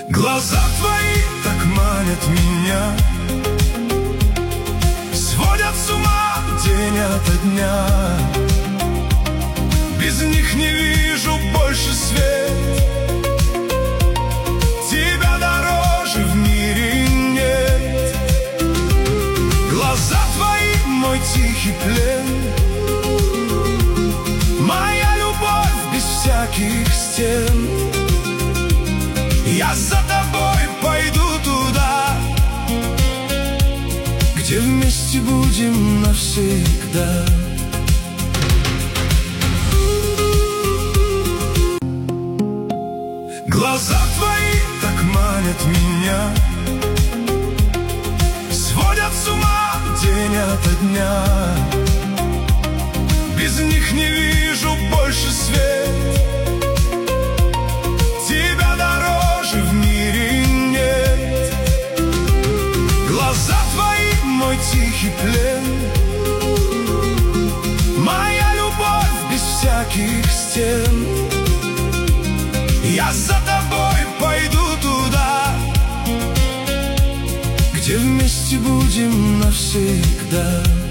Глаза твои так манят меня, сводят с ума день ото дня. Без них не вижу больше свет, тебя дороже в мире нет. Глаза твои — мой тихий плен, моя любовь без всяких стен. Я за тобой пойду туда, где вместе будем навсегда. Глаза твои так манят меня, сводят с ума день ото дня. Без них не вижу больше свет, тебя дороже в мире нет. Глаза твои — мой тихий плен, моя любовь без всяких стен. Я за тобой пойду туда, где вместе будем навсегда.